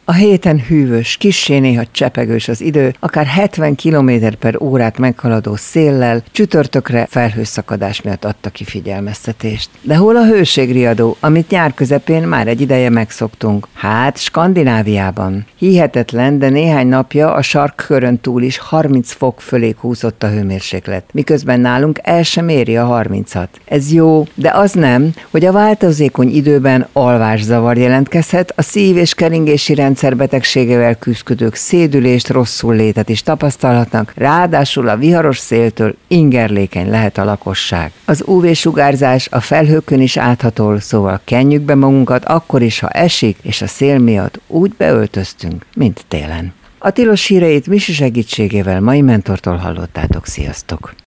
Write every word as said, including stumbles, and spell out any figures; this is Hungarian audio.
A héten hűvös, kissé néha csepegős az idő, akár hetven kilométer per órát meghaladó széllel, csütörtökre felhőszakadás miatt adta ki figyelmeztetést. De hol a hőségriadó, amit nyár közepén már egy ideje megszoktunk? Hát Skandináviában. Hihetetlen, de néhány napja a sarkkörön túl is harminc fok fölé húzott a hőmérséklet, miközben nálunk el sem éri a harmincat. Ez jó, de az nem, hogy a változékony időben alvászavar jelentkezhet, a szív- és keringési rendszer rendszerbetegségével küzdködők szédülést, rosszul létet is tapasztalhatnak, ráadásul a viharos széltől ingerlékeny lehet a lakosság. Az ú vé-sugárzás a felhőkön is áthatol, szóval kenjük be magunkat akkor is, ha esik, és a szél miatt úgy beöltöztünk, mint télen. A tilos híreit Misi segítségével mai mentortól hallottátok, sziasztok!